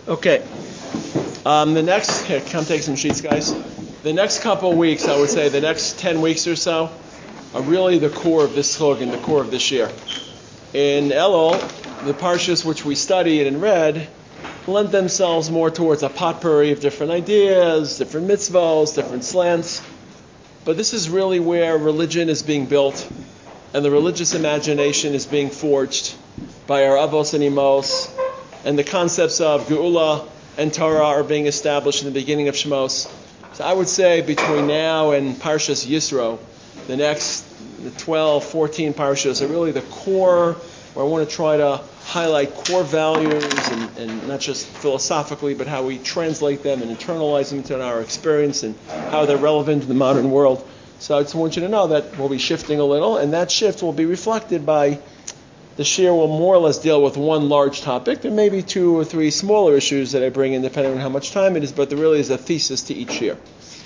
Okay. Here, come take some sheets, guys. The next couple of weeks, I would say the next 10 weeks or so, are really the core of this slogan, the core of this year. In Elul, the parshas which we studied and read lent themselves more towards a potpourri of different ideas, different mitzvahs, different slants. But this is really where religion is being built and the religious imagination is being forged by our avos and imos, and the concepts of Geula and Torah are being established in the beginning of Shemos. So I would say between now and Parshas Yisro, the next 12, 14 parshas are really the core, where I want to try to highlight core values and not just philosophically, but how we translate them and internalize them into our experience and how they're relevant to the modern world. So I just want you to know that we'll be shifting a little, and that shift will be reflected by the shir will more or less deal with one large topic. There may be 2 or 3 smaller issues that I bring in depending on how much time it is, but there really is a thesis to each shir.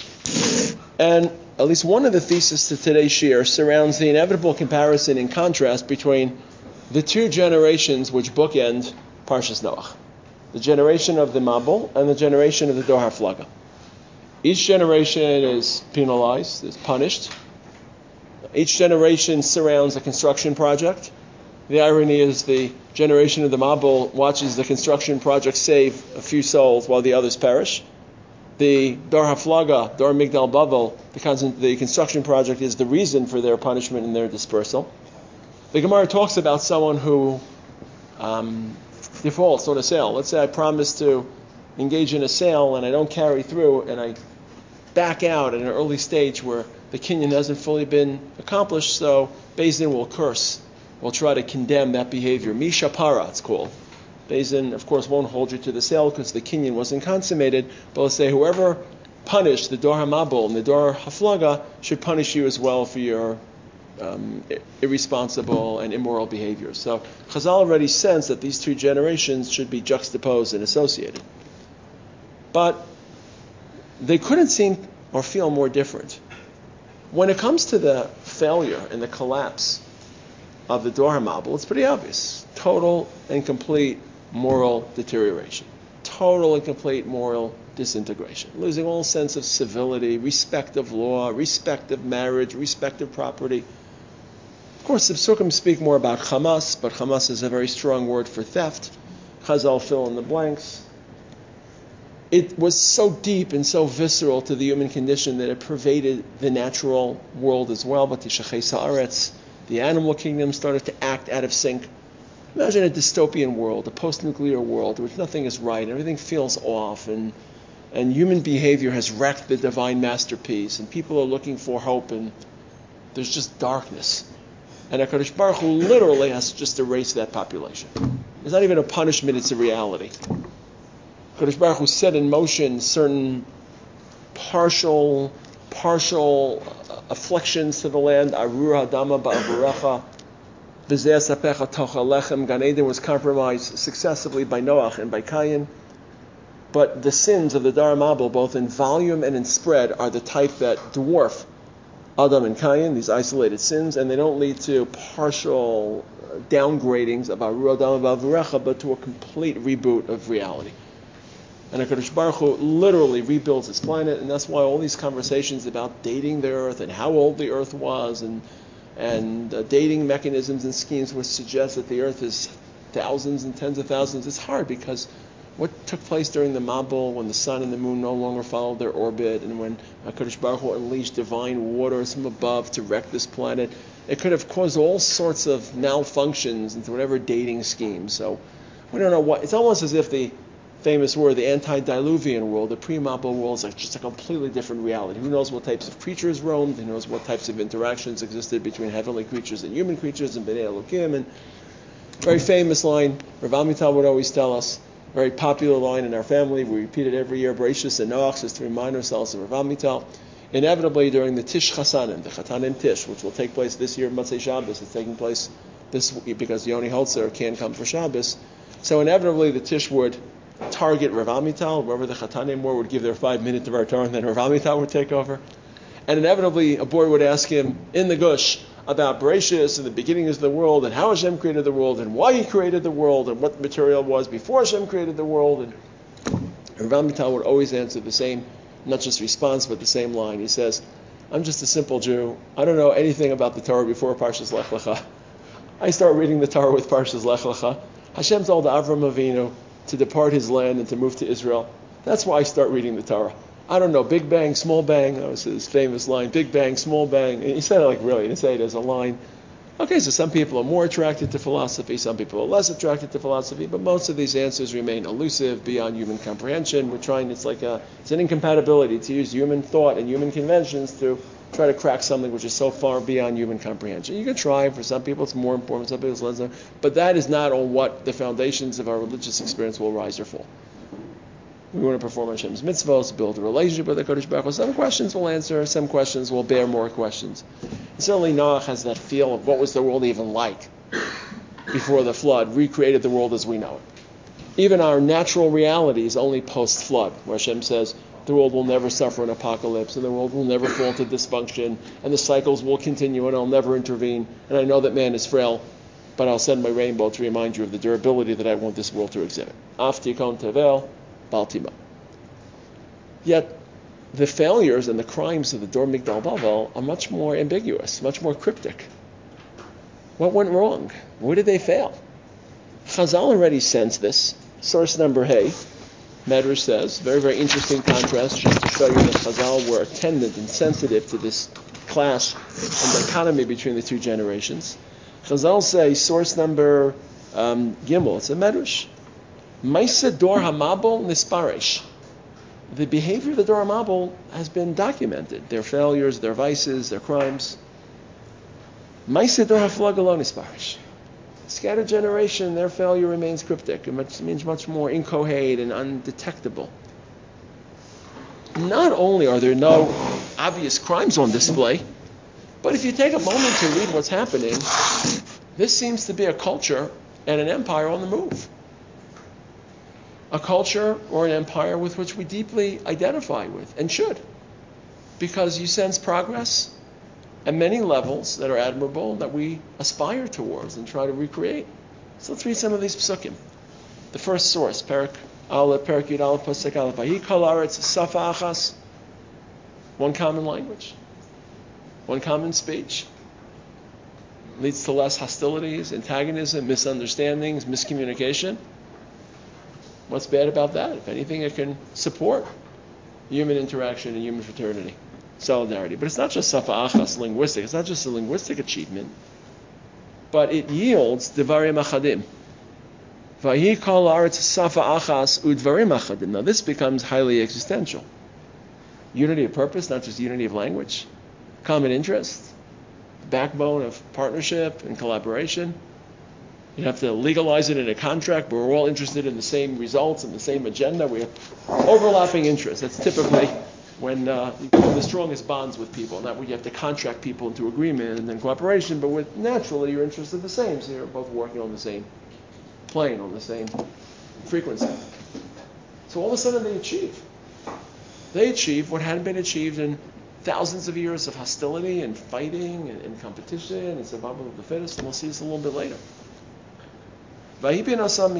And at least one of the theses to today's shir surrounds the inevitable comparison and contrast between the 2 generations which bookend Parshas Noach. The generation of the Mabul and the generation of the Dor HaFlaga. Each generation is penalized, is punished. Each generation surrounds a construction project. The irony is the generation of the Mabul watches the construction project save a few souls while the others perish. The Dor HaFlaga, Dor Migdal Bavel, the construction project is the reason for their punishment and their dispersal. The Gemara talks about someone who defaults on a sale. Let's say I promise to engage in a sale and I don't carry through and I back out at an early stage where the kinyan hasn't fully been accomplished, so Beis Din will curse. We'll try to condemn that behavior. Misha Para, it's called. Beis Din, of course, won't hold you to the sale because the kinyan wasn't consummated, but let's say whoever punished the Dor HaMabul and the Dor HaFlaga should punish you as well for your irresponsible and immoral behavior. So Chazal already sensed that these 2 generations should be juxtaposed and associated. But they couldn't seem or feel more different. When it comes to the failure and the collapse of the Dor HaMabul, it's pretty obvious. Total and complete moral deterioration. Total and complete moral disintegration. Losing all sense of civility, respect of law, respect of marriage, respect of property. Of course, the Psukim speak more about Hamas, but Hamas is a very strong word for theft. Chazal fill in the blanks. It was so deep and so visceral to the human condition that it pervaded the natural world as well. But the animal kingdom started to act out of sync. Imagine a dystopian world, a post-nuclear world, in which nothing is right, everything feels off, and human behavior has wrecked the divine masterpiece, and people are looking for hope, and there's just darkness. And HaKadosh Baruch Hu literally has to just erase that population. It's not even a punishment, it's a reality. HaKadosh Baruch Hu set in motion certain partial afflictions to the land. Arur Hadama Ba'avurecha, V'zeh Sapecha Tocha Lechem. Gan Eden was compromised successively by Noach and by Cain. But the sins of the Dor HaMabul, both in volume and in spread, are the type that dwarf Adam and Cain, these isolated sins, and they don't lead to partial downgradings of Arur Hadama Ba'avurecha, but to a complete reboot of reality. And HaKadosh Baruch Hu literally rebuilds his planet, and that's why all these conversations about dating the earth and how old the earth was and dating mechanisms and schemes which suggest that the earth is thousands and tens of thousands, it's hard because what took place during the Mabul when the sun and the moon no longer followed their orbit and when HaKadosh Baruch Hu unleashed divine waters from above to wreck this planet, it could have caused all sorts of malfunctions into whatever dating scheme. So we don't know what, it's almost as if the famous word, the antediluvian world, the pre-Mabul world, is like just a completely different reality. Who knows what types of creatures roamed? Who knows what types of interactions existed between heavenly creatures and human creatures and Bnei Elokim? And very famous line, Rav Amital would always tell us, very popular line in our family. We repeat it every year, Bereshis and Noach, just to remind ourselves of Rav Amital. Inevitably, during the Tish Chasanim, the Chatanim Tish, which will take place this year, Motzei Shabbos, it's taking place this week because Yoni Holzer can't come for Shabbos. So inevitably, the Tish would target Rav Amital, wherever the Chatanim were, would give their 5 minutes of our Torah, and then Rav Amital would take over. And inevitably, a boy would ask him in the Gush about Bereshis and the beginnings of the world, and how Hashem created the world, and why He created the world, and what the material was before Hashem created the world. And And Rav Mital would always answer the same, not just response, but the same line. He says, I'm just a simple Jew. I don't know anything about the Torah before Parshas Lech Lecha. I start reading the Torah with Parshas Lech Lecha. Hashem told Avram Avinu to depart his land and to move to Israel. That's why I start reading the Torah. I don't know, big bang, small bang. That was his famous line, big bang, small bang. And he said it like really, he didn't say it as a line. Okay, so some people are more attracted to philosophy, some people are less attracted to philosophy, but most of these answers remain elusive, beyond human comprehension. We're trying, it's an incompatibility to use human thought and human conventions to try to crack something which is so far beyond human comprehension. You can try, for some people it's more important, some people it's less important, but that is not on what the foundations of our religious experience will rise or fall. We want to perform Hashem's mitzvahs, build a relationship with the Kodesh Baruch Hu. Some questions will answer, some questions will bear more questions. And certainly Noach has that feel of what was the world even like before the flood, recreated the world as we know it. Even our natural reality is only post-flood, where Hashem says the world will never suffer an apocalypse, and the world will never fall into dysfunction, and the cycles will continue, and I'll never intervene. And I know that man is frail, but I'll send my rainbow to remind you of the durability that I want this world to exhibit. Af tikon tevel, Baltima. Yet, the failures and the crimes of the Dor Migdal Bavel are much more ambiguous, much more cryptic. What went wrong? Where did they fail? Chazal already sensed this. Source number Hey, Medrash says, very, very interesting contrast, just to show you that Chazal were attendant and sensitive to this clash and dichotomy between the two generations. Chazal say, source number Gimel, it's a Medrash. Maisa Dor HaMabul Nisparesh. The behavior of the Dor HaMabul has been documented. Their failures, their vices, their crimes. Maisa Dor HaFlag Lo Nisparesh. Scattered generation, their failure remains cryptic. It means much more incoherent and undetectable. Not only are there no obvious crimes on display, but if you take a moment to read what's happening, this seems to be a culture and an empire on the move. A culture or an empire with which we deeply identify with, and should, because you sense progress at many levels that are admirable, that we aspire towards and try to recreate. So let's read some of these psukim. The first source, Perak Aleph, Perak Yud Aleph, Pasuk Aleph. Vahi kol haaretz safa achas. One common language, one common speech. Leads to less hostilities, antagonism, misunderstandings, miscommunication. What's bad about that? If anything, it can support human interaction and human fraternity, solidarity. But it's not just safa achas, linguistic. It's not just a linguistic achievement, but it yields devarim achadim. Vahi kol haaretz safa achas udvarim achadim. Now this becomes highly existential. Unity of purpose, not just unity of language. Common interest, backbone of partnership and collaboration. You have to legalize it in a contract, but we're all interested in the same results and the same agenda. We have overlapping interests. That's typically when you form the strongest bonds with people. Not when you have to contract people into agreement and then cooperation, but with naturally your interests are the same. So you're both working on the same plane, on the same frequency. So all of a sudden they achieve. They achieve what hadn't been achieved in thousands of years of hostility and fighting and competition and survival of the fittest. And we'll see this a little bit later. Again,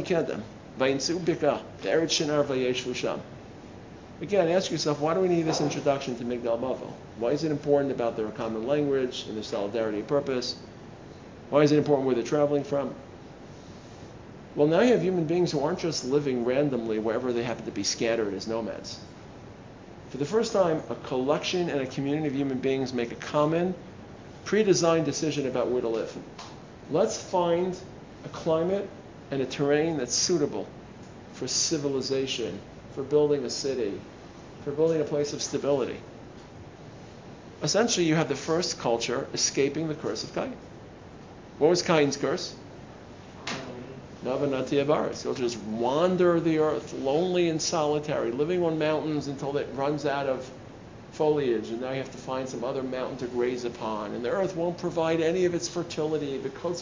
ask yourself, why do we need this introduction to Migdal Bavel? Why is it important about their common language and their solidarity of purpose? Why is it important where they're traveling from? Well, now you have human beings who aren't just living randomly wherever they happen to be scattered as nomads. For the first time, a collection and a community of human beings make a common, pre-designed decision about where to live. Let's find a climate and a terrain that's suitable for civilization, for building a city, for building a place of stability. Essentially, you have the first culture escaping the curse of Cain. What was Cain's curse? Navanati Avaris. He'll just wander the earth, lonely and solitary, living on mountains until it runs out of foliage, and now you have to find some other mountain to graze upon, and the earth won't provide any of its fertility. They're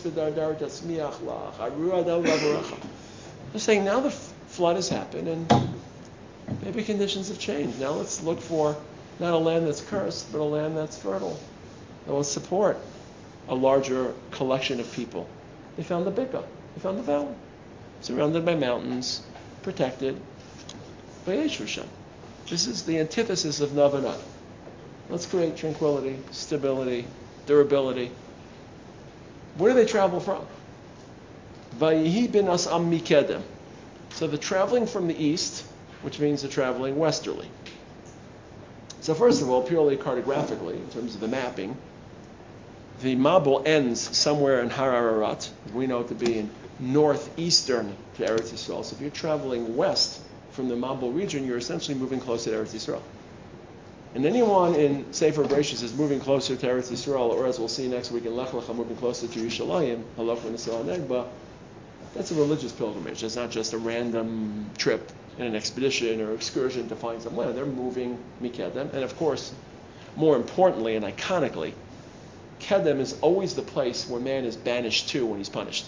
saying now the flood has happened, and maybe conditions have changed. Now let's look for not a land that's cursed, but a land that's fertile, that will support a larger collection of people. They found the Bika. They found the valley, surrounded by mountains, protected. This is the antithesis of Navanat. Let's create tranquility, stability, durability. Where do they travel from? Vayihi bin as'am mikedem. So they're traveling from the east, which means they're traveling westerly. So first of all, purely cartographically, in terms of the mapping, the Mabul ends somewhere in Har Ararat. We know it to be in northeastern to Eretz Yisrael. So if you're traveling west from the Mabul region, you're essentially moving closer to Eretz Yisrael. And anyone in Sefer Bereshis is moving closer to Eretz Yisrael, or as we'll see next week in Lech Lecha, moving closer to Yerushalayim, Halach v'Nisal Negba, that's a religious pilgrimage. It's not just a random trip in an expedition or excursion to find some land. They're moving Mikedem. And of course, more importantly and iconically, Kedem is always the place where man is banished to when he's punished.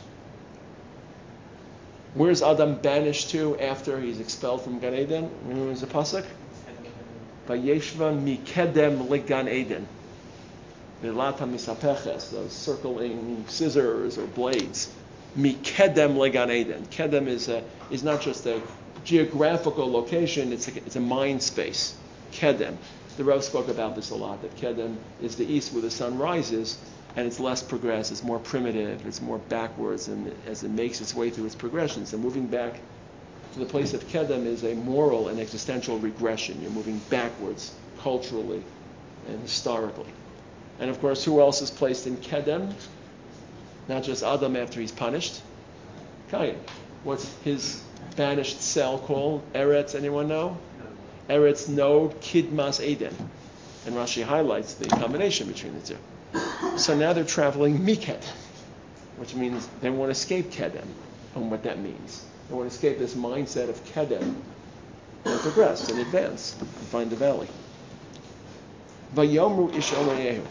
Where's Adam banished to after he's expelled from Gan Eden? Remember the pasuk? Vayeshva mikedem legan Eden. Vilata misapeches, those circling scissors or blades. Mikedem legan Eden. Kedem is not just a geographical location, it's a mind space. Kedem. The Rav spoke about this a lot, that Kedem is the east where the sun rises, and it's less progressed, it's more primitive, it's more backwards, and as it makes its way through its progression. So moving back to the place of Kedem is a moral and existential regression. You're moving backwards culturally and historically. And of course, who else is placed in Kedem? Not just Adam after he's punished. Cain. What's his banished cell called? Eretz, anyone know? Eretz Nod Kidmas Eden. And Rashi highlights the combination between the two. So now they're traveling Miked, which means they want to escape Kedem, and what that means. They want to escape this mindset of Kedem and progress and advance and find the valley. Vayomru ish Omayehu.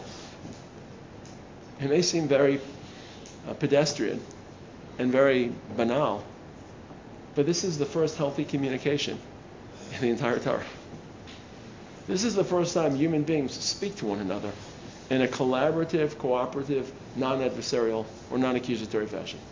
It may seem very pedestrian and very banal, but this is the first healthy communication in the entire Torah. This is the first time human beings speak to one another in a collaborative, cooperative, non-adversarial, or non-accusatory fashion.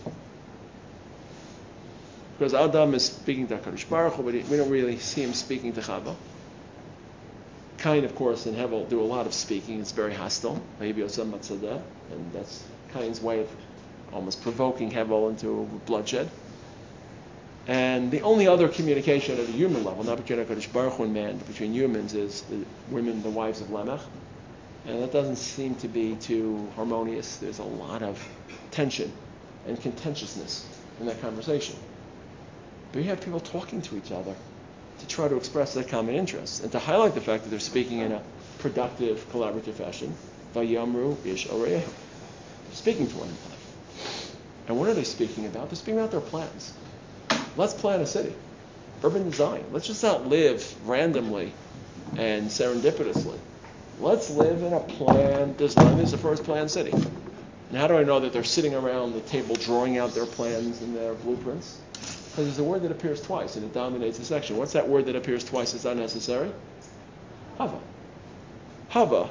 Because Adam is speaking to HaKadosh Baruch Hu, but we don't really see him speaking to Chava. Cain, of course, and Hevel do a lot of speaking. It's very hostile. And that's Cain's way of almost provoking Hevel into bloodshed. And the only other communication at a human level, not between HaKadosh Baruch Hu and man, but between humans, is the women, the wives of Lamech. And that doesn't seem to be too harmonious. There's a lot of tension and contentiousness in that conversation. But you have people talking to each other to try to express their common interests and to highlight the fact that they're speaking in a productive, collaborative fashion. Vayamru ish oreyehu. They're speaking to one another. And what are they speaking about? They're speaking about their plans. Let's plan a city. Urban design. Let's just not live randomly and serendipitously. Let's live in a planned design. This is the first planned city. And how do I know that they're sitting around the table drawing out their plans and their blueprints? Because there's a word that appears twice and it dominates the section. What's that word that appears twice that's unnecessary? Hava. Hava.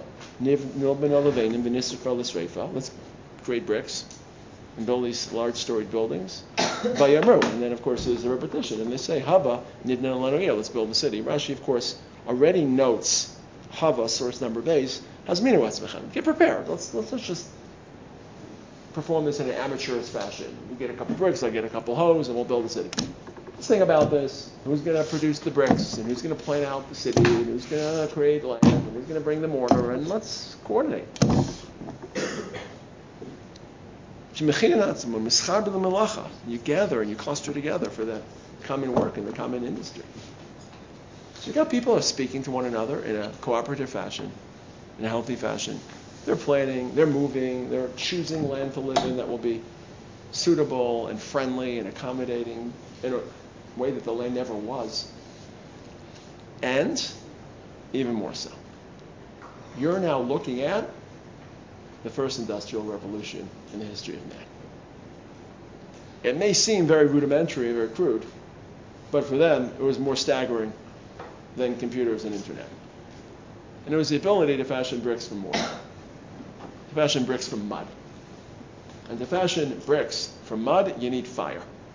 Let's create bricks and build these large storied buildings. Vayamru. And then, of course, there's a repetition. And they say, Hava, nidna lanoyah, let's build the city. Rashi, of course, already notes Hava, source number base, hazminu atzmechem. Get prepared. Let's just perform this in an amateurist fashion. You get a couple bricks, I get a couple hoes, and we'll build a city. Let's think about this. Who's going to produce the bricks, and who's going to plan out the city, and who's going to create land, and who's going to bring the mortar, and let's coordinate. You gather and you cluster together for the common work and the common industry. So you got people who are speaking to one another in a cooperative fashion, in a healthy fashion. They're planning, they're moving, they're choosing land to live in that will be suitable and friendly and accommodating in a way that the land never was. And even more so, you're now looking at the first industrial revolution in the history of man. It may seem very rudimentary, very crude, but for them it was more staggering than computers and internet. And it was the ability to fashion bricks from mortar, to fashion bricks from mud. And to fashion bricks from mud, you need fire.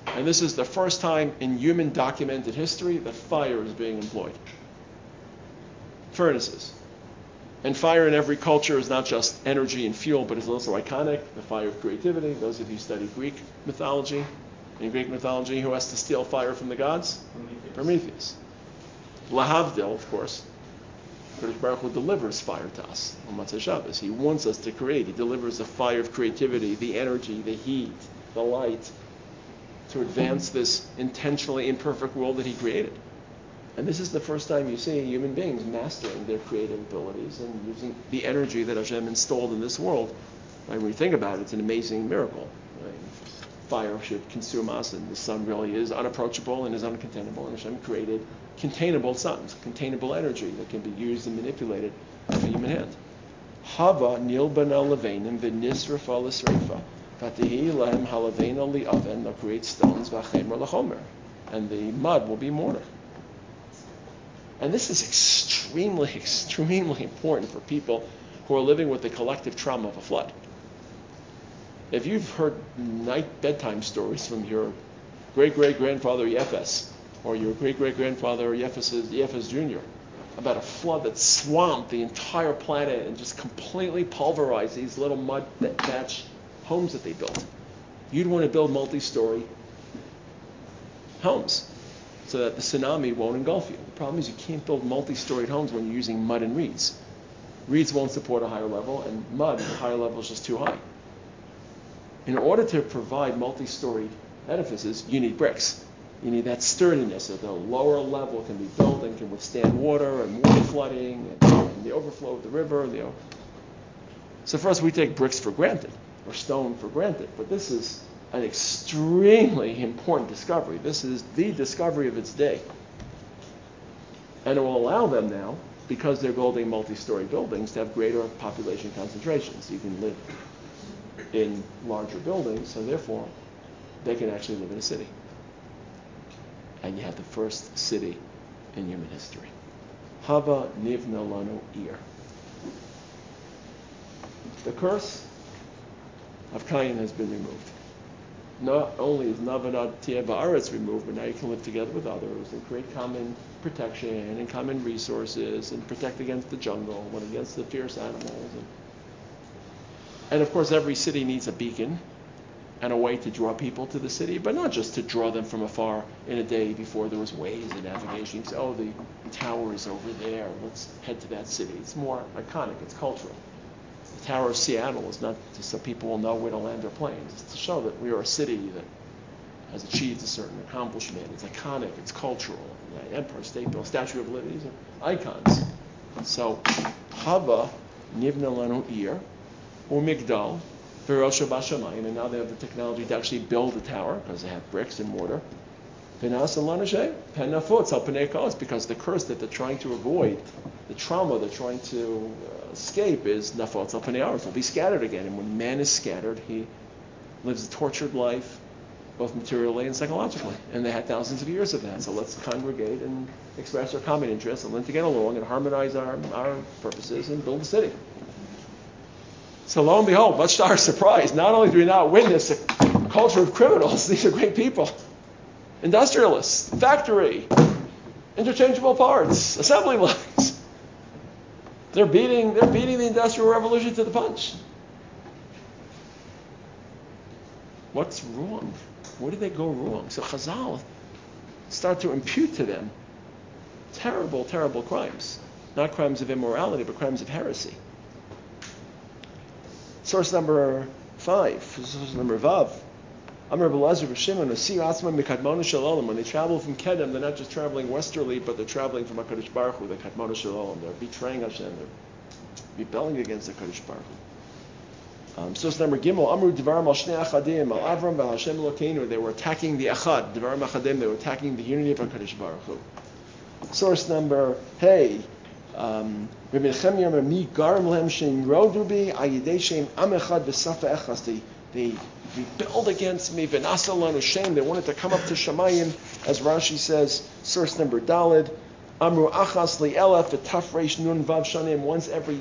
And this is the first time in human documented history that fire is being employed. Furnaces. And fire in every culture is not just energy and fuel, but it's also iconic, the fire of creativity. Those of you who study Greek mythology, who has to steal fire from the gods? Prometheus. Lahavdil, of course, Kadosh Baruch Hu delivers fire to us on Motzei Shabbos. He wants us to create. He delivers the fire of creativity, the energy, the heat, the light, to advance this intentionally imperfect world that he created. And this is the first time you see human beings mastering their creative abilities and using the energy that Hashem installed in this world. Right? When you think about it, it's an amazing miracle. Right? Fire should consume us, and the sun really is unapproachable and is uncontainable. And Hashem created containable suns, containable energy that can be used and manipulated by the human hand. Hava nilbana leveinim v'nisrafa l'sreifa v'tihi lahem halavena li'aven. They'll create stones v'achemer l'chomer, and the mud will be mortar. And this is extremely, extremely important for people who are living with the collective trauma of a flood. If you've heard night bedtime stories from your great-great-grandfather Yefes, or your great-great-grandfather Yefes Jr., about a flood that swamped the entire planet and just completely pulverized these little mud thatch homes that they built, you'd want to build multi-story homes so that the tsunami won't engulf you. The problem is you can't build multi-storied homes when you're using mud and reeds. Reeds won't support a higher level, and mud at a higher level is just too high. In order to provide multi-storied edifices, you need bricks. You need that sturdiness that the lower level can be built and can withstand water and water flooding and the overflow of the river. So first we take bricks for granted, or stone for granted, but this is an extremely important discovery. This is the discovery of its day. And it will allow them now, because they're building multi-story buildings, to have greater population concentrations. You can live in larger buildings, so therefore they can actually live in a city. And you have the first city in human history. Hava nivna lanu ir. The curse of Cain has been removed. Not only is Navanad Tia Ba'aretz removed, but now you can live together with others and create common protection and common resources and protect against the jungle and against the fierce animals. And of course, every city needs a beacon and a way to draw people to the city, but not just to draw them from afar in a day before there was ways and navigation. You say, oh, the tower is over there, let's head to that city. It's more iconic, it's cultural. The Tower of Seattle is not just so people will know where to land their planes. It's to show that we are a city that has achieved a certain accomplishment. It's iconic, it's cultural. The Empire State Building, Statue of Liberty, these are icons. So, Hava nivna lanu ir, or Migdal, V'rosha Bashamayim, and now they have the technology to actually build a tower because they have bricks and mortar. V'nasa lanashe, pen nafutz al pnei kos, because the curse that they're trying to avoid, the trauma they're trying to escape is nafutz al pnei aretz, will be scattered again. And when man is scattered, he lives a tortured life, both materially and psychologically. And they had thousands of years of that. So let's congregate and express our common interests and learn to get along and harmonize our purposes and build a city. So lo and behold, much to our surprise, not only do we not witness a culture of criminals, these are great people. Industrialists, factory, interchangeable parts, assembly lines. They're beating the Industrial Revolution to the punch. What's wrong? Where did they go wrong? So Chazal start to impute to them terrible, terrible crimes. Not crimes of immorality, but crimes of heresy. Source number 5, source number Vav. Amar B'Elazar B'Shimon, Asiyu Atzmam Mikadmonu Shel Olam. When they travel from Kedem, they're not just traveling westerly, but they're traveling from HaKadosh Baruch Hu, the Kadmonu Shel Olam. They're betraying Hashem. They're rebelling against the Kadosh Baruch Hu. Source number Gimel. Amru Dvarim Al Shnei Achadim Al Avram V'Al Hashem Elokeinu. They were attacking the Achad. Dvarim Achadim. They were attacking the unity of HaKadosh Baruch Hu. Source number Hey. Rabbi Nechemia Mi Garim Lehem Shem Rodu Bi Ayidei Shem Am Echad V'Safa Echas. They rebelled against me. V'Nasa Lanu Shem. They wanted to come up to Shamayim, as Rashi says. Source number Daled. Amru Achas Li Elef V'Tafresh Nun Vav Shanim. Once every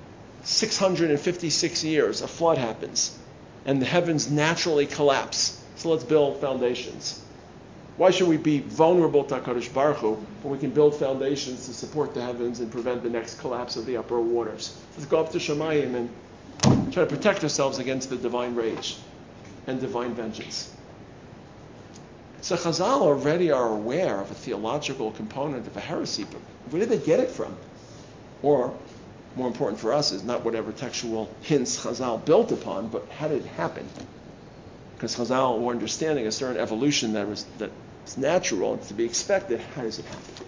1,656 years, a flood happens, and the heavens naturally collapse. So let's build foundations. Why should we be vulnerable to HaKadosh Baruch Hu when we can build foundations to support the heavens and prevent the next collapse of the upper waters? Let's go up to Shemayim and try to protect ourselves against the divine rage and divine vengeance. So Chazal already are aware of a theological component of a heresy, but where did they get it from? Or, more important for us, is not whatever textual hints Chazal built upon, but how did it happen? Because Chazal were understanding a certain evolution that's natural and to be expected. How does it happen?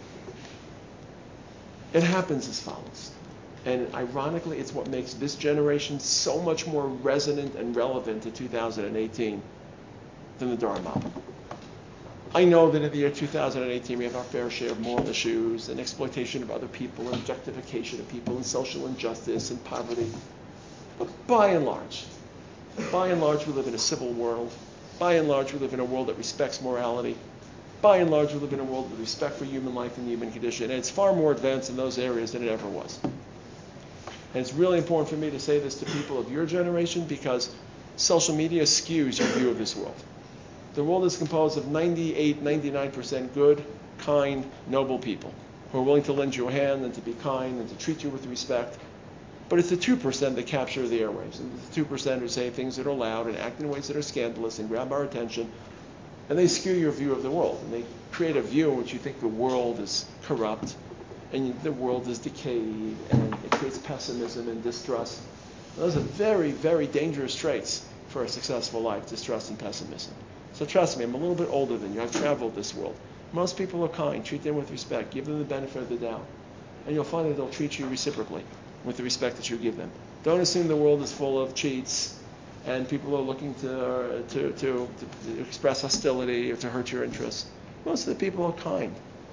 It happens as follows. And ironically, it's what makes this generation so much more resonant and relevant to 2018 than the Dharma. I know that in the year 2018 we have our fair share of moral issues and exploitation of other people and objectification of people and social injustice and poverty. But by and large, we live in a civil world. By and large, we live in a world that respects morality. By and large, we live in a world with respect for human life and human condition. And it's far more advanced in those areas than it ever was. And it's really important for me to say this to people of your generation because social media skews your view of this world. The world is composed of 98, 99% good, kind, noble people who are willing to lend you a hand and to be kind and to treat you with respect. But it's the 2% that capture the airwaves. And it's the 2% who say things that are loud and act in ways that are scandalous and grab our attention. And they skew your view of the world. And they create a view in which you think the world is corrupt and the world is decayed and it creates pessimism and distrust. And those are very, very dangerous traits for a successful life, distrust and pessimism. So trust me, I'm a little bit older than you. I've traveled this world. Most people are kind. Treat them with respect. Give them the benefit of the doubt. And you'll find that they'll treat you reciprocally with the respect that you give them. Don't assume the world is full of cheats and people are looking to express hostility or to hurt your interests. Most of the people are kind.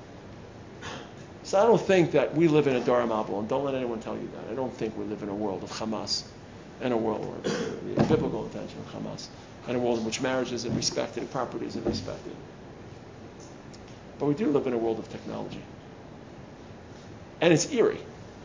So I don't think that we live in a Dara Mabul, and don't let anyone tell you that. I don't think we live in a world of Hamas and a world where the biblical intention of Hamas and a world in which marriage isn't respected and property isn't respected. But we do live in a world of technology. And it's eerie.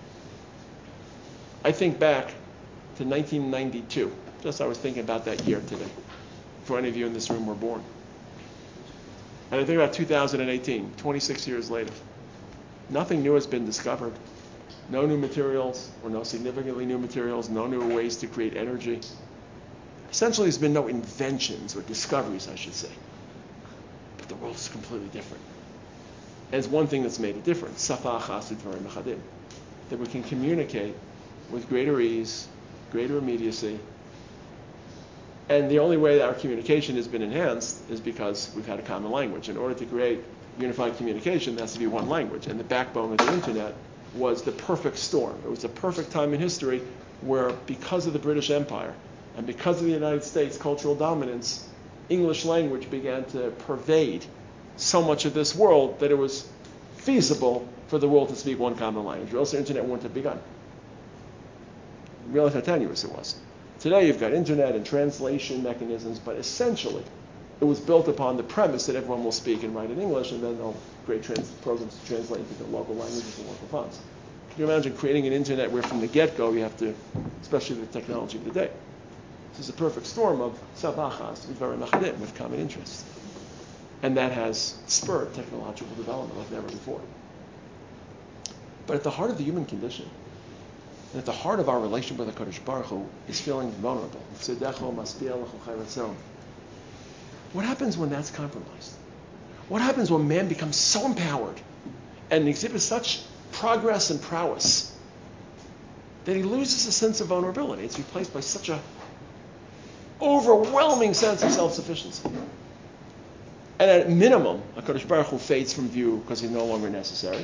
I think back to 1992. Just I was thinking about that year today, before any of you in this room were born. And I think about 2018, 26 years later. Nothing new has been discovered. No new materials, or no significantly new materials, no new ways to create energy. Essentially, there's been no inventions or discoveries, I should say. But the world is completely different. And it's one thing that's made it different. Safa achas v'dvarim achadim. That we can communicate with greater ease, greater immediacy. And the only way that our communication has been enhanced is because we've had a common language. In order to create unified communication, there has to be one language. And the backbone of the internet was the perfect storm. It was the perfect time in history where, because of the British Empire and because of the United States cultural dominance, English language began to pervade so much of this world that it was feasible for the world to speak one common language, or else the internet wouldn't have begun. Realize how tenuous it was. Today you've got internet and translation mechanisms, but essentially it was built upon the premise that everyone will speak and write in English, and then they'll create programs to translate into the local languages and local fonts. Can you imagine creating an internet where from the get-go you have to, especially the technology of the day, this is a perfect storm of sabachas v'dvarim achadim, with common interests. And that has spurred technological development like never before. But at the heart of the human condition, and at the heart of our relationship with HaKadosh Baruch Hu, is feeling vulnerable. What happens when that's compromised? What happens when man becomes so empowered and exhibits such progress and prowess that he loses a sense of vulnerability? It's replaced by such an overwhelming sense of self-sufficiency. And at minimum, HaKadosh Baruch Hu fades from view because he's no longer necessary.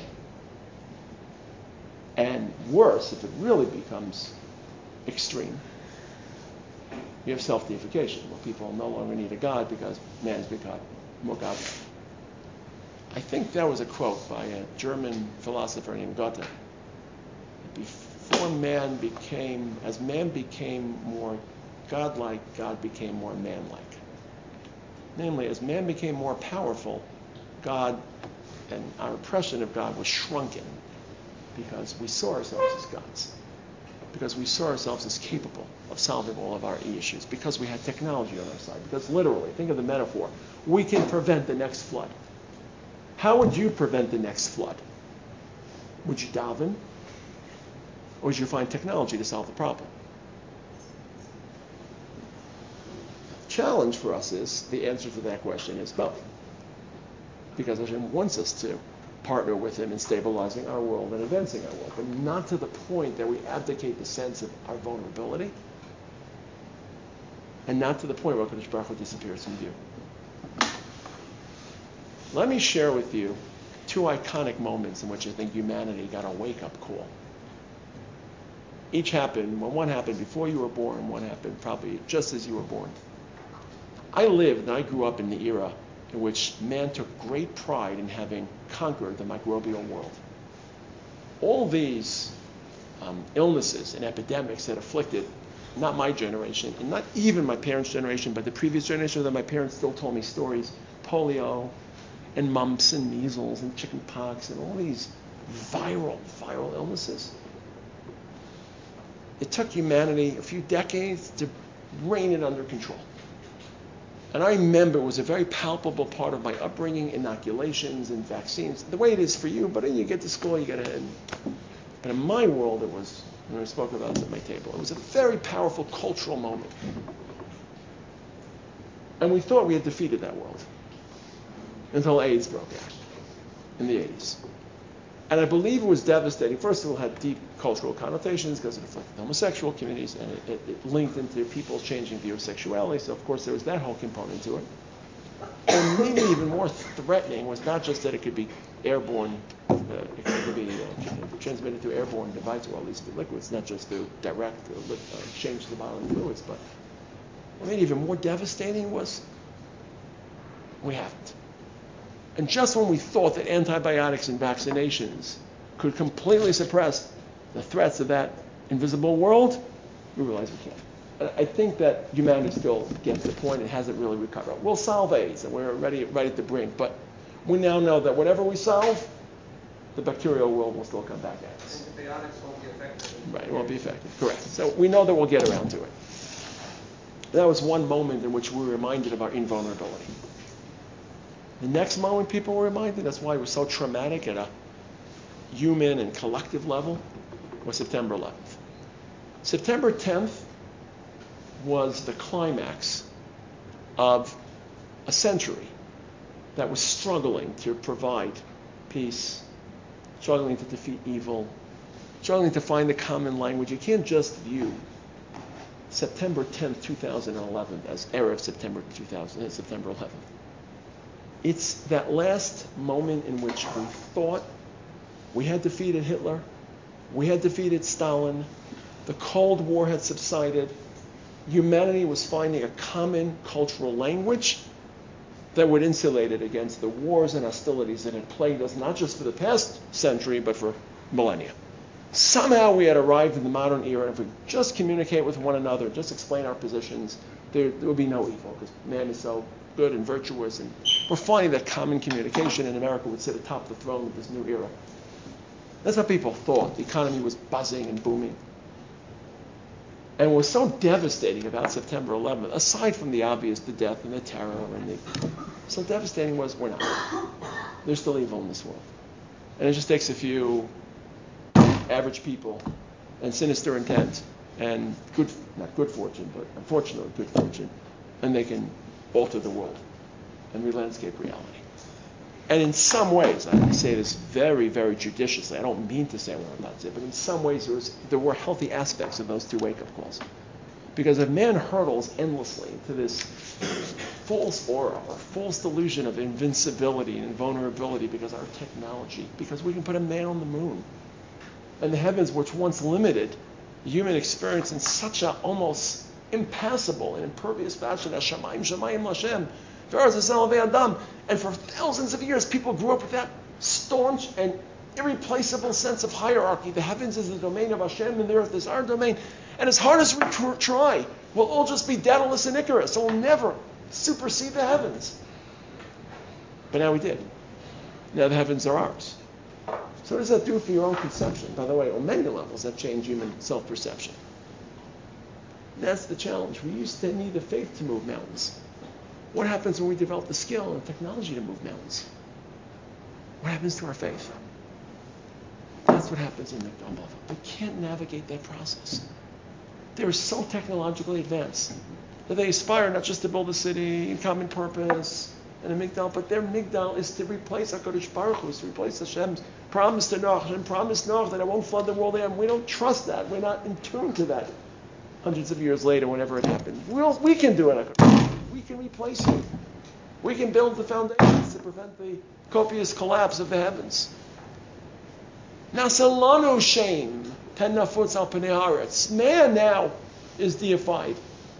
And worse, if it really becomes extreme, you have self-deification, where people no longer need a God because man has become more godly. I think that was a quote by a German philosopher named Goethe. Before man became, as man became more godlike, God became more manlike. Namely, as man became more powerful, God and our oppression of God was shrunken because we saw ourselves as gods. because we saw ourselves as capable of solving all of our issues, because we had technology on our side, because literally, think of the metaphor, we can prevent the next flood. How would you prevent the next flood? Would you daven? Or would you find technology to solve the problem? The challenge for us is, the answer to that question is both. Because Hashem wants us to partner with Him in stabilizing our world and advancing our world, but not to the point that we abdicate the sense of our vulnerability, and not to the point where HaKadosh Baruch Hu disappears from view. Let me share with you two iconic moments in which I think humanity got a wake-up call. Each happened, well, one happened before you were born, one happened probably just as you were born. I lived and I grew up in the era in which man took great pride in having conquered the microbial world. All these illnesses and epidemics that afflicted not my generation, and not even my parents' generation, but the previous generation, that my parents still told me stories, polio, and mumps, and measles, and chicken pox, and all these viral illnesses. It took humanity a few decades to rein it under control. And I remember it was a very palpable part of my upbringing, inoculations and vaccines, the way it is for you, but then you get to school, you get ahead. But in my world, it was, and I spoke about this at my table, it was a very powerful cultural moment. And we thought we had defeated that world until AIDS broke out in the 80s. And I believe it was devastating. First of all, it had deep cultural connotations because it affected homosexual communities, and it linked into people's changing view of sexuality. So, of course, there was that whole component to it. And maybe even more threatening was not just that it could be airborne, it could be transmitted through airborne devices, or at least through liquids, not just through direct exchange to bodily fluids. But maybe even more devastating was we haven't. And just when we thought that antibiotics and vaccinations could completely suppress the threats of that invisible world, we realized we can't. And I think that humanity still gets the point and hasn't really recovered. We'll solve AIDS, and we're right at the brink. But we now know that whatever we solve, the bacterial world will still come back at us. Antibiotics won't be effective. Right, it won't be effective. Correct. So we know that we'll get around to it. That was one moment in which we were reminded of our invulnerability. The next moment people were reminded, that's why it was so traumatic at a human and collective level, was September 11th. September 10th was the climax of a century that was struggling to provide peace, struggling to defeat evil, struggling to find a common language. You can't just view September 10th, 2011 as Erev September 11th. It's that last moment in which we thought we had defeated Hitler, we had defeated Stalin, the Cold War had subsided, humanity was finding a common cultural language that would insulate it against the wars and hostilities that had plagued us, not just for the past century, but for millennia. Somehow we had arrived in the modern era, and if we just communicate with one another, just explain our positions, there would be no evil, because man is so good and virtuous, and we're finding that common communication in America would sit atop the throne of this new era. That's what people thought. The economy was buzzing and booming. And what was so devastating about September 11th, aside from the obvious, the death and the terror, so devastating was we're not. There's still evil in this world. And it just takes a few average people and sinister intent and not good fortune, but unfortunately good fortune, and they can alter the world and re-landscape reality. And in some ways, I say this very, very judiciously, I don't mean to say what I'm about to say, but in some ways there were healthy aspects of those two wake-up calls. Because if man hurtles endlessly into this false aura or false delusion of invincibility and invulnerability because of our technology, because we can put a man on the moon, and the heavens, which once limited human experience in such a almost impassable and impervious fashion, as Shamayim, Shamayim Lashem, and for thousands of years, people grew up with that staunch and irreplaceable sense of hierarchy. The heavens is the domain of Hashem, and the earth is our domain. And as hard as we try, we'll all just be Daedalus and Icarus, so we'll never supersede the heavens. But now we did. Now the heavens are ours. So what does that do for your own conception? By the way, on many levels, that change human self-perception. That's the challenge. We used to need the faith to move mountains. What happens when we develop the skill and technology to move mountains? What happens to our faith? That's what happens in Migdal Bavel. We can't navigate that process. They're so technologically advanced that they aspire not just to build a city in common purpose and a Migdal, but their Migdal is to replace HaKadosh Baruch Hu, is to replace Hashem's promise to Noach. Hashem promised Noach that I won't flood the world again. We don't trust that. We're not in tune to that. Hundreds of years later, whenever it happened, we can do it. We can replace you. We can build the foundations to prevent the copious collapse of the heavens. Nasalanu shame, pen nafutz al pnei haaretz. Man now is deified.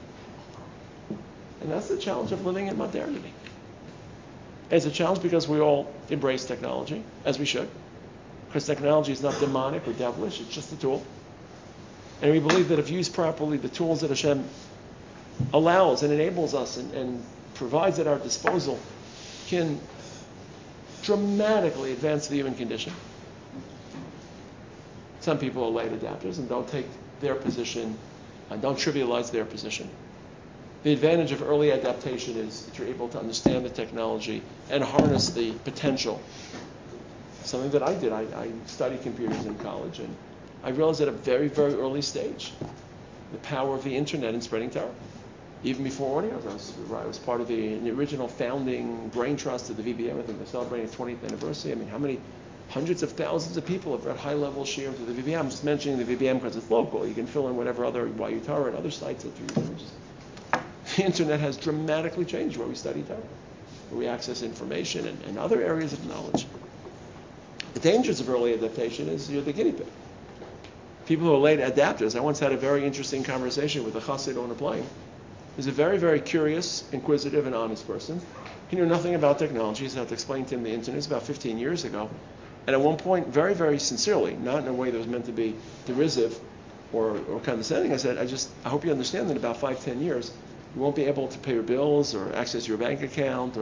And that's the challenge of living in modernity. It's a challenge because we all embrace technology, as we should. Because technology is not demonic or devilish, it's just a tool. And we believe that if used properly, the tools that Hashem allows and enables us and provides at our disposal can dramatically advance the human condition. Some people are late adapters and don't take their position and don't trivialize their position. The advantage of early adaptation is that you're able to understand the technology and harness the potential. Something that I did. I studied computers in college, and I realized at a very, very early stage the power of the internet in spreading Torah. Even before audio, I was part of the original founding brain trust of the VBM. I think they're celebrating its 20th anniversary. I mean, how many hundreds of thousands of people have read high-level shiur to the VBM? I'm just mentioning the VBM because it's local. You can fill in whatever other YU Torah and other sites that you use. The internet has dramatically changed where we study Torah, where we access information and other areas of knowledge. The dangers of early adaptation is you're the guinea pig. People who are late adapters. I once had a very interesting conversation with a chassid on a plane. He's a very, very curious, inquisitive, and honest person. He knew nothing about technology. So I had to explain to him the internet. It's about 15 years ago. And at one point, very, very sincerely, not in a way that was meant to be derisive or condescending, I said, I hope you understand that in about 5-10 years, you won't be able to pay your bills or access your bank account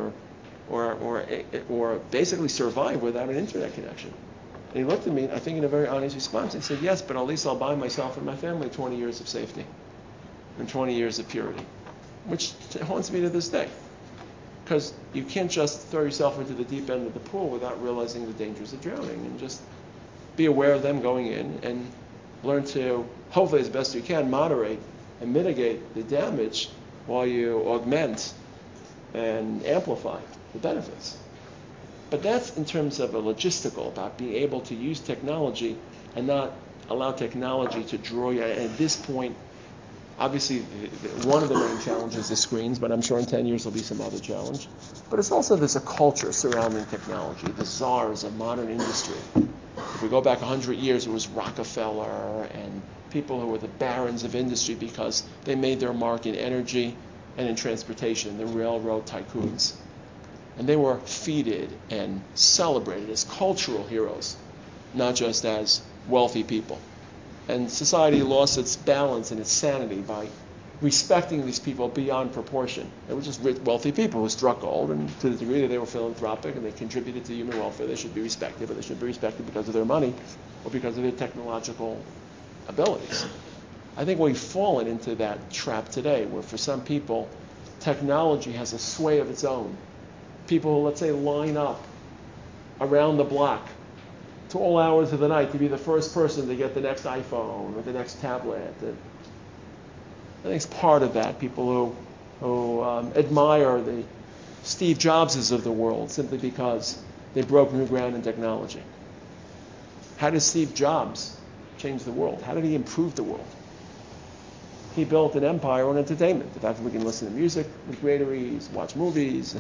or basically survive without an internet connection. And he looked at me, I think in a very honest response, and said, yes, but at least I'll buy myself and my family 20 years of safety and 20 years of purity, which haunts me to this day. Because you can't just throw yourself into the deep end of the pool without realizing the dangers of drowning, and just be aware of them going in and learn to, hopefully as best you can, moderate and mitigate the damage while you augment and amplify the benefits. But that's in terms of a logistical, about being able to use technology and not allow technology to draw you. And at this point, obviously, one of the main challenges is screens, but I'm sure in 10 years there'll be some other challenge. But it's also there's a culture surrounding technology, the czars of modern industry. If we go back 100 years, it was Rockefeller and people who were the barons of industry because they made their mark in energy and in transportation, the railroad tycoons. And they were feted and celebrated as cultural heroes, not just as wealthy people. And society lost its balance and its sanity by respecting these people beyond proportion. They were just rich, wealthy people who struck gold, and to the degree that they were philanthropic and they contributed to human welfare, they should be respected, but they should be respected because of their money or because of their technological abilities. I think we've fallen into that trap today, where for some people, technology has a sway of its own. People who, let's say, line up around the block to all hours of the night to be the first person to get the next iPhone or the next tablet. I think it's part of that. People who admire the Steve Jobses of the world simply because they broke new ground in technology. How did Steve Jobs change the world? How did he improve the world? He built an empire on entertainment. The fact that we can listen to music with greater ease, watch movies.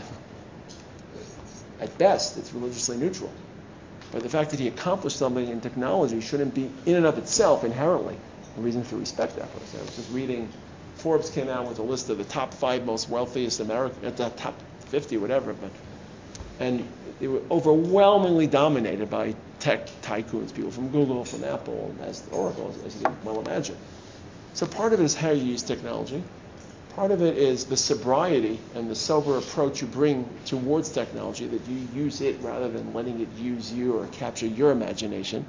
At best, it's religiously neutral. But the fact that he accomplished something in technology shouldn't be, in and of itself, inherently, a reason to respect that person. I was just reading, Forbes came out with a list of the top 5 most wealthiest Americans, the top 50, whatever, and they were overwhelmingly dominated by tech tycoons, people from Google, from Apple, as Oracle, as you can well imagine. So part of it is how you use technology. Part of it is the sobriety and the sober approach you bring towards technology, that you use it rather than letting it use you or capture your imagination.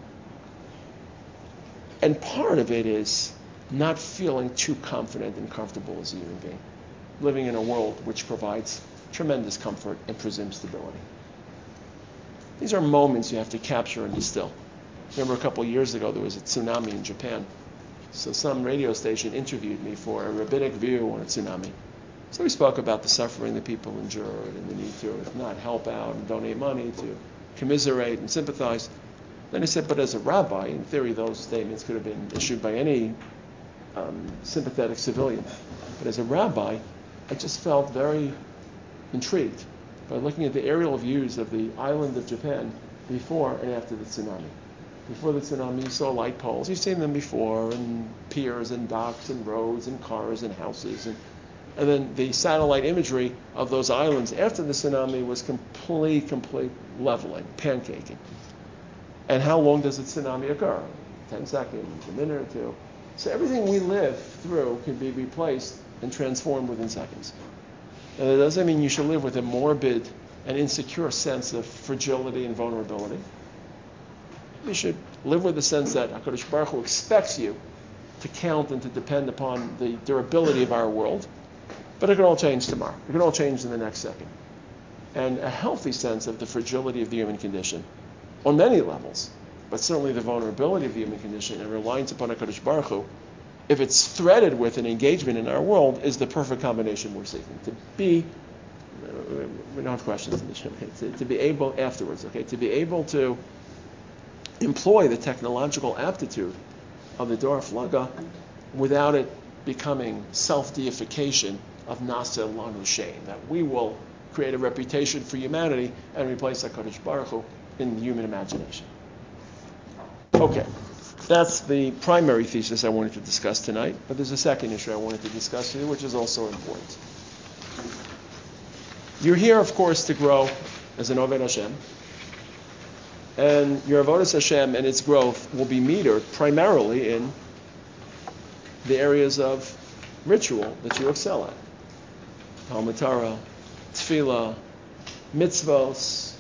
And part of it is not feeling too confident and comfortable as a human being, living in a world which provides tremendous comfort and presumes stability. These are moments you have to capture and distill. Remember a couple of years ago, there was a tsunami in Japan. So some radio station interviewed me for a rabbinic view on a tsunami. So we spoke about the suffering that people endured and the need to, if not help out and donate money, to commiserate and sympathize. Then I said, but as a rabbi, in theory, those statements could have been issued by any sympathetic civilian. But as a rabbi, I just felt very intrigued by looking at the aerial views of the island of Japan before and after the tsunami. Before the tsunami, you saw light poles. You've seen them before, and piers and docks and roads and cars and houses. And then the satellite imagery of those islands after the tsunami was complete leveling, pancaking. And how long does a tsunami occur? 10 seconds, a minute or two. So everything we live through can be replaced and transformed within seconds. And that doesn't mean you should live with a morbid and insecure sense of fragility and vulnerability. You should live with the sense that HaKadosh Baruch Hu expects you to count and to depend upon the durability of our world. But it can all change tomorrow. It can all change in the next second. And a healthy sense of the fragility of the human condition on many levels, but certainly the vulnerability of the human condition and reliance upon HaKadosh Baruch Hu, if it's threaded with an engagement in our world, is the perfect combination we're seeking. To be, we don't have questions in this show, okay? To be able afterwards, okay? To be able to employ the technological aptitude of the Dor Flaga without it becoming self-deification of Nasa Lanu Shein, that we will create a reputation for humanity and replace HaKadosh Baruch Hu in the human imagination. Okay, that's the primary thesis I wanted to discuss tonight, but there's a second issue I wanted to discuss here, which is also important. You're here, of course, to grow as an Oved Hashem, and your Avodas Hashem and its growth will be metered primarily in the areas of ritual that you excel at. Talmud Torah, Tefillah, Mitzvos,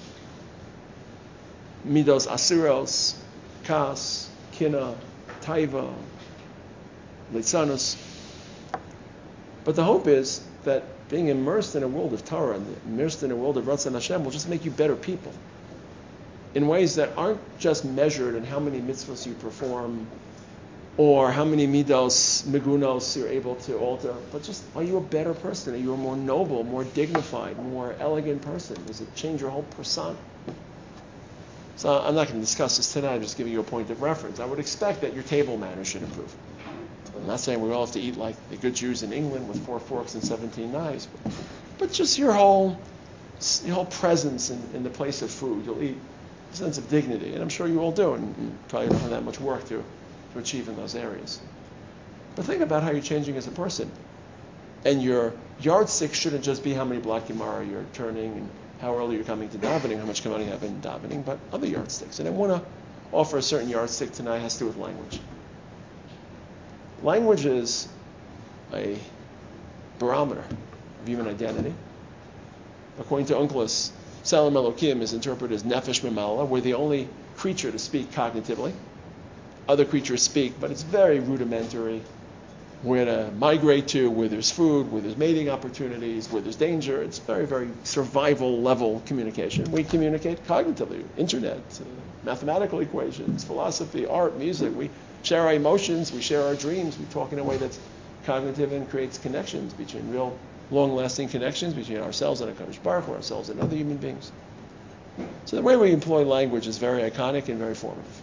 Midos Asiros, Kas, Kina, Taiva, Litzanos. But the hope is that being immersed in a world of Torah and immersed in a world of Ratzon Hashem will just make you better people, in ways that aren't just measured in how many mitzvahs you perform or how many midos, megunos you're able to alter, but just, are you a better person? Are you a more noble, more dignified, more elegant person? Does it change your whole persona? So I'm not going to discuss this tonight, I'm just giving you a point of reference. I would expect that your table manners should improve. I'm not saying we all have to eat like the good Jews in England with 4 forks and 17 knives, but just your whole presence in the place of food. You'll eat a sense of dignity, and I'm sure you all do, and probably don't have that much work to achieve in those areas. But think about how you're changing as a person. And your yardstick shouldn't just be how many black Gemara you're turning and how early you're coming to davening, how much money you have in davening, but other yardsticks. And I want to offer a certain yardstick tonight. It has to do with language. Language is a barometer of human identity. According to Onkelos, Salam Elokim is interpreted as Nefesh Memala. We're the only creature to speak cognitively. Other creatures speak, but it's very rudimentary. Where to migrate to, where there's food, where there's mating opportunities, where there's danger. It's very, very survival level communication. We communicate cognitively, internet, mathematical equations, philosophy, art, music. We share our emotions, we share our dreams. We talk in a way that's cognitive and creates connections between real long-lasting connections between ourselves and HaKadosh Baruch Hu, ourselves and other human beings. So the way we employ language is very iconic and very formative.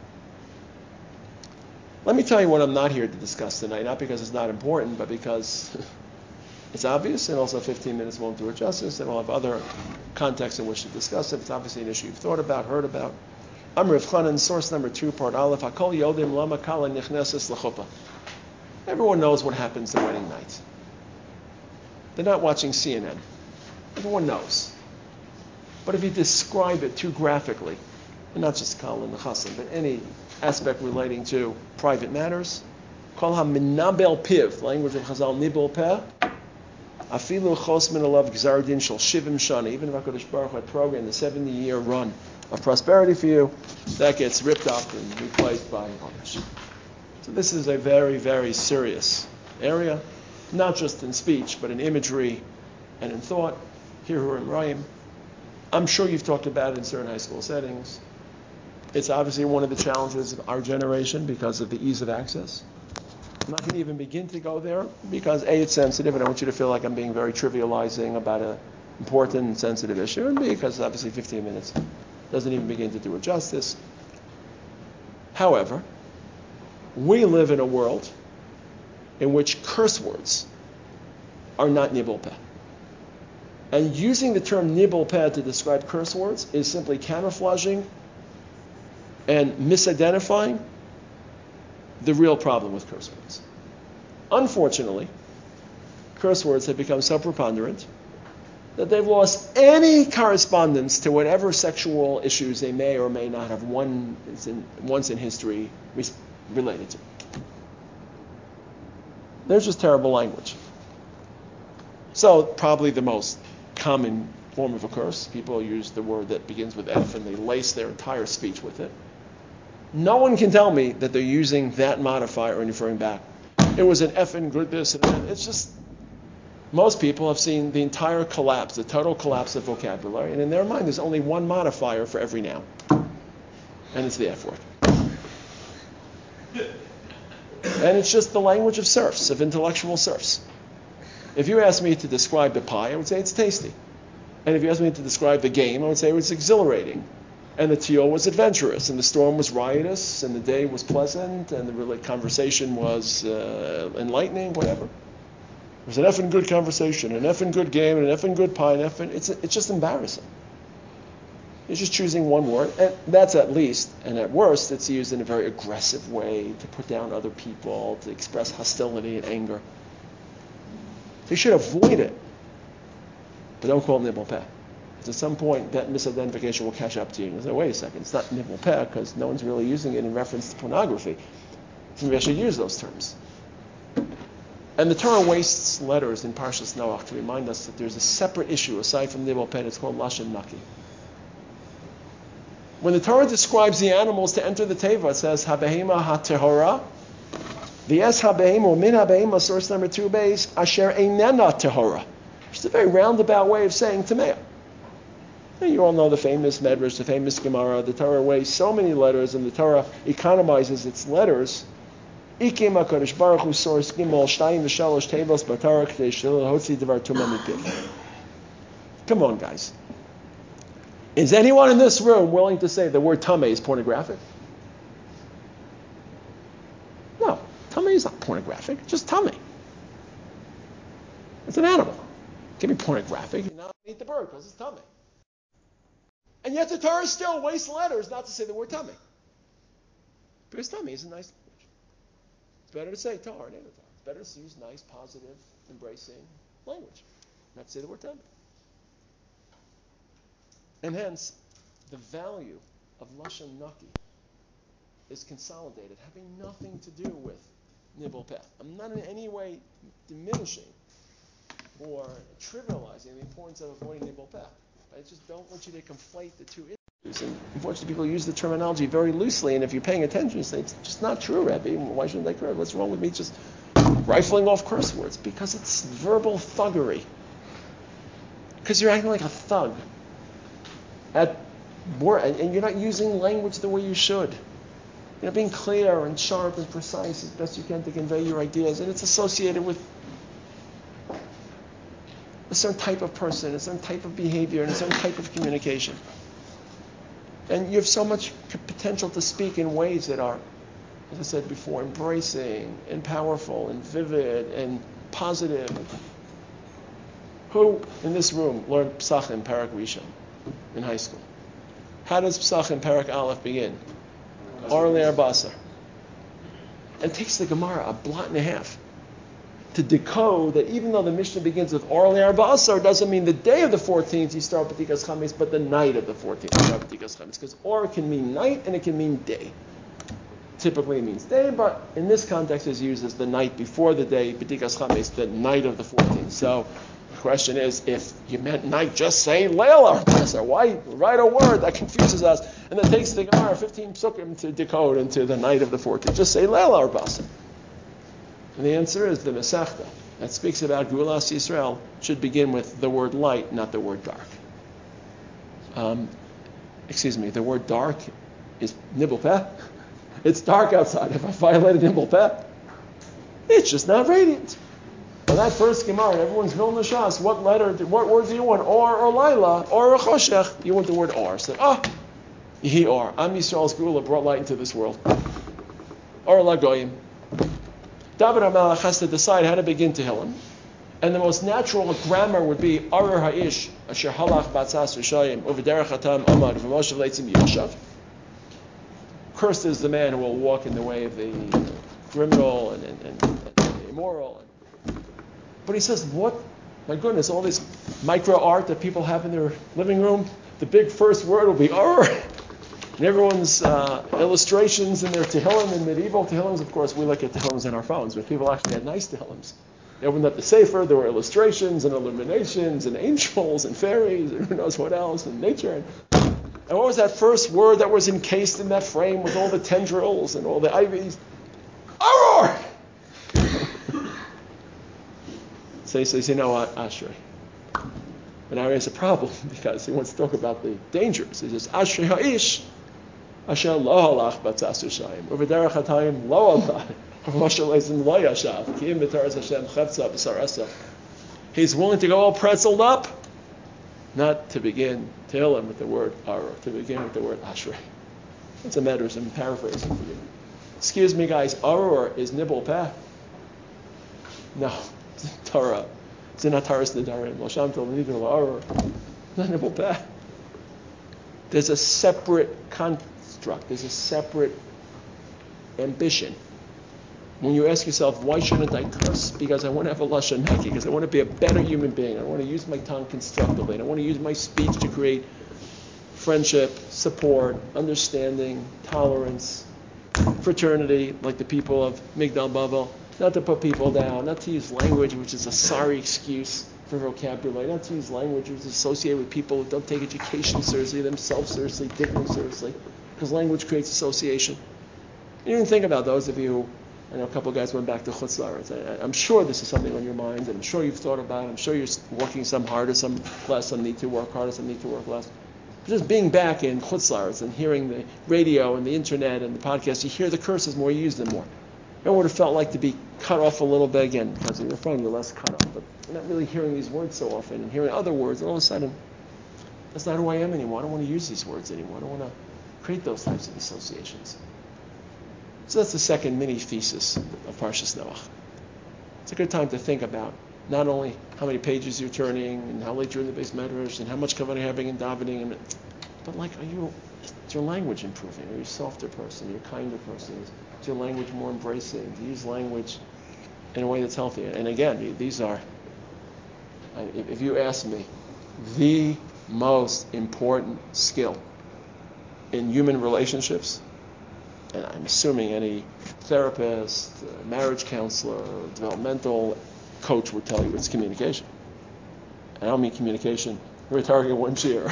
Let me tell you what I'm not here to discuss tonight, not because it's not important, but because it's obvious, and also 15 minutes won't do it justice, and we'll have other contexts in which to discuss it. It's obviously an issue you've thought about, heard about. I'm Rav Chanan, source number 2, part Aleph. Hakol yodim lama kala nichneses l'chuppah. Everyone knows what happens the wedding night. They're not watching CNN. Everyone knows. But if you describe it too graphically, and not just kala nechasim, but any aspect relating to private matters, kol ha-minabel piv, language of Chazal, nibel peh, Afilu chosmin alav gzardin shel shivim shana. Even if HaKadosh Baruch Hu had programmed the 70-year run of prosperity for you, that gets ripped up and replaced by others. So this is a very, very serious area, not just in speech, but in imagery and in thought. Hirur and Rayim. I'm sure you've talked about it in certain high school settings. It's obviously one of the challenges of our generation because of the ease of access. I'm not going to even begin to go there because A, it's sensitive, and I want you to feel like I'm being very trivializing about an important and sensitive issue, and B, because obviously 15 minutes doesn't even begin to do it justice. However, we live in a world in which curse words are not nibble peh. And using the term nibble peh to describe curse words is simply camouflaging and misidentifying the real problem with curse words. Unfortunately, curse words have become so preponderant that they've lost any correspondence to whatever sexual issues they may or may not have once in history related to. There's just terrible language. So probably the most common form of a curse, people use the word that begins with F and they lace their entire speech with it. No one can tell me that they're using that modifier and referring back. It was an effing good this and that. It's just, most people have seen the entire collapse, the total collapse of vocabulary, and in their mind there's only one modifier for every noun. And it's the F word. And it's just the language of serfs, of intellectual serfs. If you ask me to describe the pie, I would say it's tasty. And if you ask me to describe the game, I would say it was exhilarating. And the teal was adventurous, and the storm was riotous, and the day was pleasant, and the conversation was enlightening, whatever. It was an effing good conversation, an effing good game, and an effing good pie, it's just embarrassing. You're just choosing one word, and that's at least, and at worst, it's used in a very aggressive way to put down other people, to express hostility and anger. So you should avoid it, but don't call it nibble peh. Because at some point, that misidentification will catch up to you. And you'll say, wait a second, it's not nibble peh, because no one's really using it in reference to pornography. So maybe I should use those terms. And the Torah wastes letters in Parshas Noach to remind us that there's a separate issue aside from nibble peh. It's called lashon naki. When the Torah describes the animals to enter the teva, it says habehema hatehora. The es habehema min habehema, source number 2 base asher einena tehora. It's a very roundabout way of saying tamea. You all know the famous Medrash, the famous Gemara. The Torah weighs so many letters, and the Torah economizes its letters. Ikim HaKadosh Baruch Hu source gimel shtayim v'shalosh tevos b'Torah k'dei shelo hotzi devar tumah mipiv. Come on, guys. Is anyone in this room willing to say the word tameh is pornographic? No, tameh is not pornographic. It's just tameh. It's an animal. It can be pornographic. You not eat the bird because it's tameh. And yet the Torah still wastes letters not to say the word tameh. Because tameh is a nice language. It's better to say tar than tar. It's better to use nice, positive, embracing language, not to say the word tameh. And hence, the value of lashon naki is consolidated, having nothing to do with nibble peh. I'm not in any way diminishing or trivializing the importance of avoiding nibble peh. I just don't want you to conflate the two issues. And unfortunately, people use the terminology very loosely, and if you're paying attention, you say, it's just not true, Rebbe. Why shouldn't I curse? What's wrong with me just rifling off curse words? Because it's verbal thuggery. Because you're acting like a thug. And you're not using language the way you should. You're being clear and sharp and precise as best you can to convey your ideas, and it's associated with a certain type of person, a certain type of behavior, and a certain type of communication. And you have so much potential to speak in ways that are, as I said before, embracing and powerful and vivid and positive. Who in this room learned Psachim Parak Rishon in high school? How does Psachim Parak Aleph begin? Orli Arbasar. And it takes the Gemara a blot and a half to decode that even though the Mishnah begins with Orli Arbasar, doesn't mean the day of the 14th you start B'tikas Chametz, but the night of the 14th you start B'tikas Chametz. Because Or can mean night and it can mean day. Typically it means day, but in this context it's used as the night before the day, B'tikas Chametz, the night of the 14th. So question is, if you meant night, just say Leil Arbasa. Why write a word that confuses us and that takes the Gemara 15 psukim to decode into the night of the 14th? Just say Leil Arbasa. And the answer is the Masechta that speaks about Geulas Yisrael should begin with the word light, not the word dark. The word dark is Nibble Peh. It's dark outside. If I violated Nibble Peh, it's just not radiant. Well, that first Gemara, everyone's known the Shas. What word do you want? Or Laila, or Choshech? You want the word or. So, Yehi or. Am Yisrael's Geula brought light into this world. Or Lagoyim. David HaMelech has to decide how to begin Tehillim. And the most natural grammar would be Arur Ha'ish, Asher Halach Batzas Rishayim, U'v'derech Hatam Amad, V'moshev Leitzim Yoshav. Cursed is the man who will walk in the way of the criminal and the immoral. But he says, what? My goodness, all this micro art that people have in their living room, the big first word will be Arur. And everyone's illustrations in their Tehillim and medieval Tehillims, of course, we look at Tehillims on our phones, but people actually had nice Tehillims. They opened up the Sefer, there were illustrations and illuminations and angels and fairies and who knows what else, and nature. And what was that first word that was encased in that frame with all the tendrils and all the ivies? Aror! So he says, you know what, Ashrei. But now he has a problem because he wants to talk about the dangers. He says, Ashrei Ha'ish, Asher lo halach batzas Rishayim, u'v'derech hatayim lo alai. He's willing to go all pretzeled up, not to begin Tehillim with the word Arur, to begin with the word Ashrei. It's a medrash, I'm paraphrasing for you. Excuse me, guys, Arur is Nibble Peh? No, it's Torah. It's not Taras Nedarim. L'sham Tov Nidr Arur. Not Nibble Peh. There's a separate construct. There's a separate ambition. When you ask yourself, why shouldn't I curse? Because I want to have a lashon haki, because I want to be a better human being. I want to use my tongue constructively, and I want to use my speech to create friendship, support, understanding, tolerance, fraternity, like the people of Migdal Bavel. Not to put people down, not to use language which is a sorry excuse for vocabulary, not to use language which is associated with people who don't take education seriously, themselves seriously, dignity seriously, because language creates association. You didn't think about those of you who, I know a couple of guys went back to Chutz La'aretz. I'm sure this is something on your mind, and I'm sure you've thought about it. I'm sure you're working some harder, some less, some need to work harder, some need to work less. But just being back in Chutz La'aretz and hearing the radio and the internet and the podcast, you hear the curses more, you use them more. You know what it felt like to be cut off a little bit again, because of your phone, you're less cut off. But you're not really hearing these words so often and hearing other words, and all of a sudden, that's not who I am anymore. I don't want to use these words anymore. I don't want to create those types of associations. So that's the second mini thesis of Parshas Noach. It's a good time to think about not only how many pages you're turning and how late you're in the base medrash and how much kavanah you're having in davening, but like, is your language improving? Are you a softer person? Are you a kinder person? Is your language more embracing? Do you use language in a way that's healthy? And again, these are, if you ask me, the most important skill in human relationships. And I'm assuming any therapist, marriage counselor, developmental coach would tell you it's communication. I don't mean communication, rhetoric one cheer.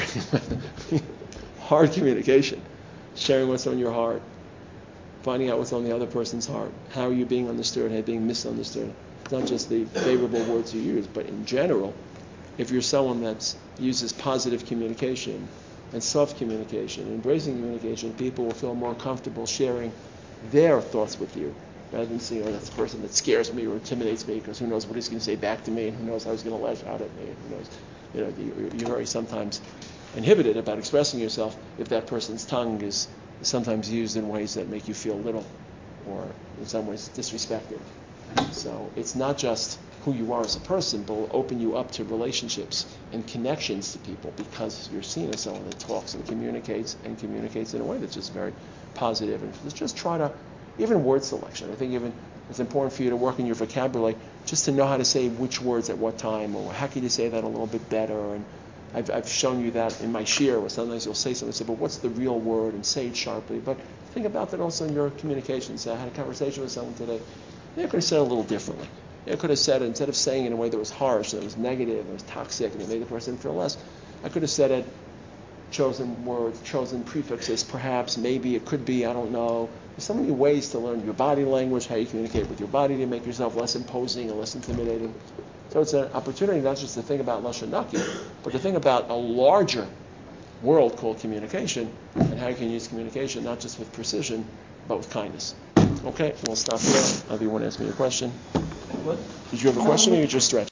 Hard communication. Sharing what's on your heart. Finding out what's on the other person's heart. How are you being understood? How are you being misunderstood? It's not just the favorable words you use, but in general, if you're someone that uses positive communication, and soft communication, embracing communication, people will feel more comfortable sharing their thoughts with you, rather than saying, that's the person that scares me or intimidates me, because who knows what he's going to say back to me, and who knows how he's going to lash out at me, and who knows, you're very sometimes inhibited about expressing yourself if that person's tongue is sometimes used in ways that make you feel little, or in some ways disrespected. So it's not just who you are as a person, but will open you up to relationships and connections to people, because you're seen as someone that talks and communicates in a way that's just very positive. And just try to, even word selection. I think even it's important for you to work on your vocabulary, just to know how to say which words at what time, or how can you say that a little bit better. And I've shown you that in my shir, where sometimes you'll say something and say, but what's the real word, and say it sharply. But think about that also in your communications. I had a conversation with someone today. They're going to say it a little differently. I could have said it, instead of saying it in a way that was harsh, that was negative, that was toxic, and it made the person feel less, I could have said it, chosen words, chosen prefixes, perhaps, maybe, it could be, I don't know. There's so many ways to learn your body language, how you communicate with your body to make yourself less imposing and less intimidating. So it's an opportunity not just to think about Lashon Naki, but to think about a larger world called communication, and how you can use communication not just with precision, but with kindness. Okay, we'll stop there. If you want to ask me a question. What? Did you have a question or you just stretched?